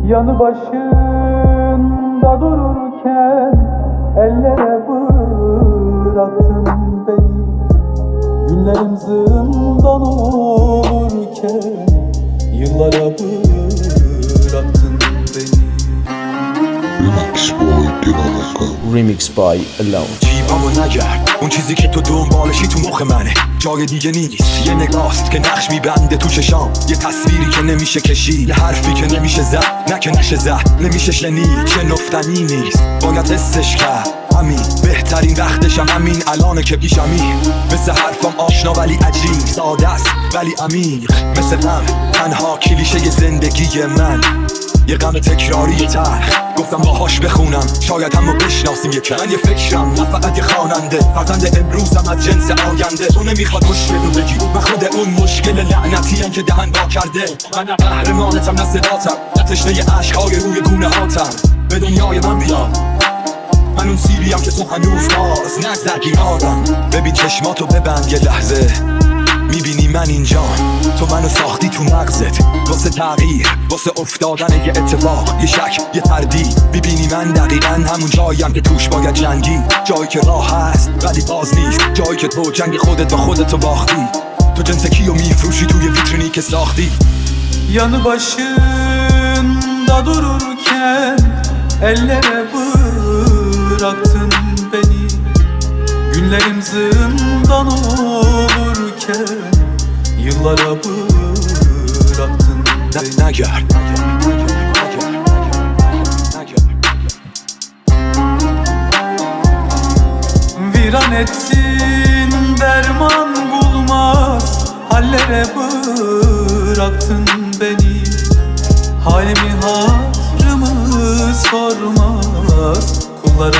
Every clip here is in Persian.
Yanı başında dururken ellere bıraktın beni. Günlerim zindan olurken yıllara bıraktın beni. Remix by Alone. جیبمو نگرد اون چیزی که تو دنبالشی تو مخ منه، جای دیگه نیست. یه نگاست که نقش میبنده تو چشام، یه تصویری که نمیشه کشید، یه حرفی که نمیشه زد، نه که نشه زد، نمیشه شنید، چه نفتنی نیست، باید حسش کرد. همین بهترین وقتشم همین الانه که پیشمی. مثل حرفم آشنا ولی عجیب، ساده است ولی عمیق، مثل غم تنها کلیشه زندگی من، یه غم تکراری تلخ. گفتم باهاش بخونم شاید همو بشناسیم یکم. من یه فکرم نه فقط یه خواننده، فرزند امروزم از جنس آینده. تو نمیخواد مشکل رو بگی، من خود اون مشکل لعنتیم که دهن وا کرده. من نه قهرمانتم نه صداتم، نه تشنه عشقای روی گونه هاتم. به دنیای من بیا، من اون سیبیم که تو هنوز باز نزدگی آدم. ببین چشماتو ببند یه لحظه، میبینی من اینجا، تو منو ساختی تو مغزت واسه تغییر، واسه افتادن یه اتفاق، یه شک، یه تردید. میبینی من دقیقاً همون جاییم که توش باید جنگی، جایی که راه هست ولی باز نیست، جایی که تو جنگ خودت با خودتو باختی. تو جنس کیو میفروشی توی ویترینی که ساختی. Yanı başında dururken ellere bıraktın beni. Günlerim zindan olurken yıllara bıraktın beni. نگرد Viran ettin derman bulmaz hallere bıraktın beni. Halimi hatrımı sormaz kullara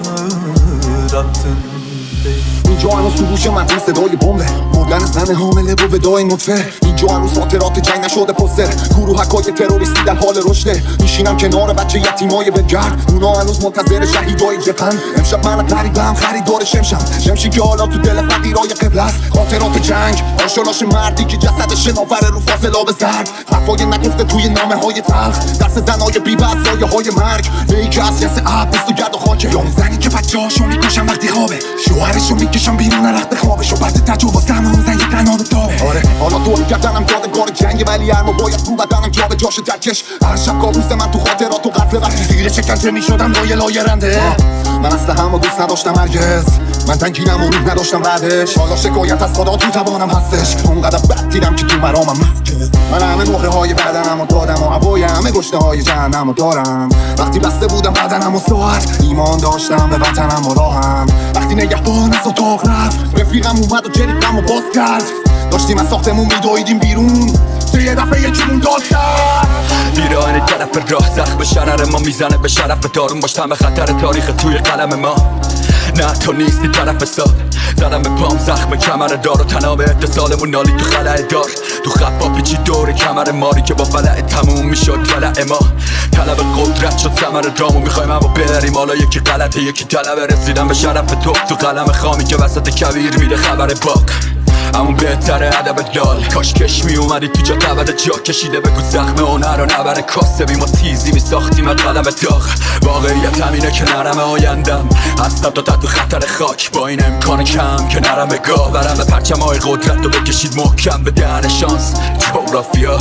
bıraktın beni. اینجا هنوز تو گوش من این صدای بمبه، مردن زن حامله با ودای نطفه. اینجا هنوز خاطرات جنگ نشده پستر، گروهکای تروریستی در حال رشده. میشینم کنار بچه یتیمای ولگرد، اونا هنوز منتظر شهیدای جهان. امشب من غریبم خریدار شمشی که حالا تو دل فقیرای قبل است. خاطرات جنگ، آشالاش مردی که جسدش ناوره رو فاصله زرد. حرفای نگفته توی نامه های تلخ، دست زنای بی‌بس سایه های مرگ. ای که از جنس اب نیست و گرد و خاکه، یا اون زنی که بچه‌هاشو میکشن وقتی خوابه، شوهرشو میکشن بیرون رخت خوابش و بعد تجاوز همون زن یه قنار داره. آره حالا دور کردنم یادگار جنگ، ولی هر باید رو بدنم جا به جاش درکش. هر شب کابوس من تو خاطرات و قتل وقتی زیر شکنجه میشدم لایه رنده. من اصلا همو دوست نداشتم هرگز، من تنگینم و روح نداشتم بعدش. حالا شکایت از خدا تو توانم هستش، اونقدر بد دیدم که تو مرامم مرگه. من همه مهره های بدنمو دادم و هوای همه گشته های جهنمو دارم. وقتی بسته بودم بدنمو ساعت، ایمان داشتم به وطنم و راهم. وقتی نگهبان از اتاق رفت، رفیقم اومد و جریدم و باز کرد. داشتیم از ساختمون میدویدیم بیرون، تو یه دفعه یکیمون داد کرد. بیران طرف راه زخم شرر ما میزنه به شرف، به دارون باش تم خطر تاریخ توی قلم ما. نه تو نیستی طرف سال، زدم به پام زخم کمر دار و تناب اتصالمون نالی تو خلع دار. تو خفا پیچی دور کمر ماری که با فلع تموم میشد فلع ما. طلب قدرت شد ثمر رامو، میخوایم اما ببریم حالا یکی غلطه یکی طلب رسیدن به شرف تو قلم خامی که وسط کویر میده خبر پاک. همون بهتره ادب لال، کاش کش می اومدی تو جا تبد جا کشیده بگو زخم هنر و نبر کاسبی ما تیزی می ساختیم از قلم داغ. واقعیت همینه که نرم آیندم هستم تا تحت خطر خاک، با این امکان کم که نرم به گاه برم به پرچم های قدرت رو بکشید محکم به دهن شانس. جغرافیا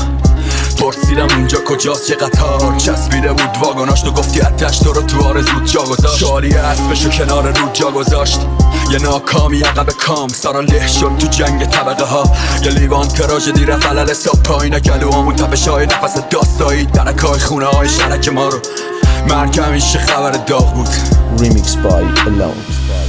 پرسیدم اونجا کجاست، یه قطار چسبیده بود واگناش، تو گفتی اتش تو رو تو آرزود جا گذاشت. شالی اسبشو کنار رود جا گذاشت، یه ناکامی عقب کام سارا له شد تو جنگ طبقه ها. یه لیوان تراژدی رفت علل صبح پایین گلوامون تپش های نفس داستایی، درکای خونه های شرک ما رو مرگ همیشه خبر داغ بود. Remix by Alone.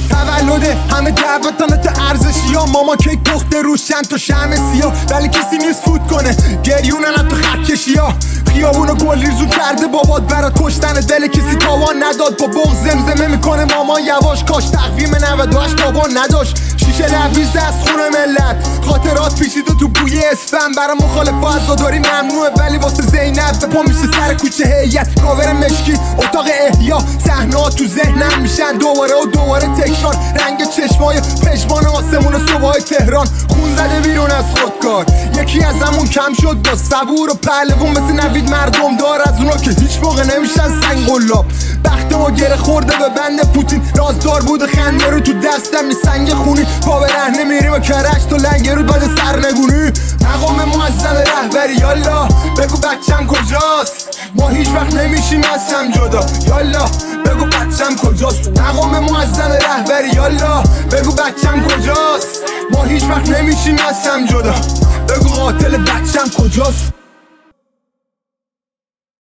تولده همه دعوتانت ارزشی ها، ماما کیک پخته روشن تو شمع سیاه، ولی کسی نیست فوت کنه گریونن تو خط کشی ها. خیابونو گل ریزون کرده بابات برات کشتن دل کسی تاوان نداد، با بغض زمزمه میکنه مامان یواش، کاش تقویم 98 تاوان نداشت. شیشه لبریز از خون ملت، خاطرات پیچیده تو بوی اسفن، برای مخالف عزاداری ممنوعه ولی واسه زینب به پا میشه سر کوچه هیئت. کاور مشکی اتاق احیا، صحنه‌ها تو ذهنم میشن دوباره تکرار. رنگ چشمای پشمان آسمون صبحای تهران، خون زده بیرون از خودکار. یکی از همون کم شد با صبور و پهلوون مثل نوید مردم دار، از اونا که هیچ نمیشن سنگ قلاب. بخت ما گره خورده به بند پوتین، رازدار بود خنده رو تو دستم سنگ خونی. پا به رهنه میریم و کرش تو لنگ رود بعد سرنگونی. مقام معظم رهبری یالا بگو بچم کجاست، ما هیچ وقت نمیشیم از هم جدا. یالا بگو بچم کجاست، مقام معظم رهبری یالا بگو بچم کجاست، ما هیچ وقت نمیشیم از هم جدا. بگو قاتل بچم کجاست.